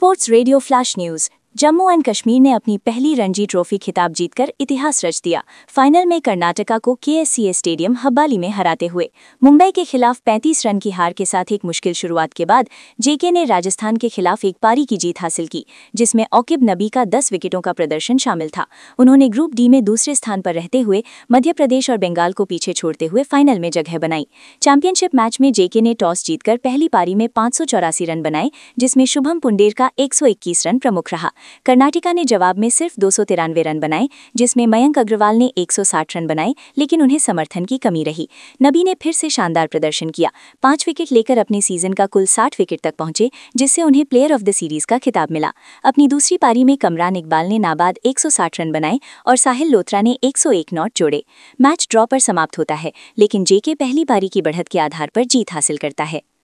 Sports radio flash news. Jammu and Kashmir ने अपनी पहली रणजी ट्रॉफी खिताब जीतकर इतिहास रच दिया। फाइनल में कर्नाटका को केएससीए स्टेडियम हब्बाली में हराते हुए मुंबई के खिलाफ 35 रन की हार के साथ एक मुश्किल शुरुआत के बाद जेके ने राजस्थान के खिलाफ एक पारी की जीत हासिल की, जिसमें औकिब नबी का 10 विकेटों का प्रदर्शन शामिल था। उन्होंने ग्रुप डी में दूसरे स्थान पर रहते हुए मध्य प्रदेश और बंगाल को पीछे छोड़ते हुए फाइनल में जगह बनाई। चैंपियनशिप मैच में जेके ने टॉस जीतकर पहली पारी में 584 रन बनाए, जिसमें शुभम पुंडेर का 121 रन प्रमुख रहा। कर्नाटका ने जवाब में सिर्फ 293 रन बनाए, जिसमें मयंक अग्रवाल ने 160 रन बनाए, लेकिन उन्हें समर्थन की कमी रही। नबी ने फिर से शानदार प्रदर्शन किया, 5 विकेट लेकर अपने सीजन का कुल 60 विकेट तक पहुंचे, जिससे उन्हें प्लेयर ऑफ द सीरीज का खिताब मिला। अपनी दूसरी पारी में कमरान इकबाल ने नाबाद 160 रन बनाए और साहिल लोथरा ने 101 नॉट जोड़े। मैच ड्रॉ पर समाप्त होता है, लेकिन जेके पहली पारी की बढ़त के आधार पर जीत हासिल करता है।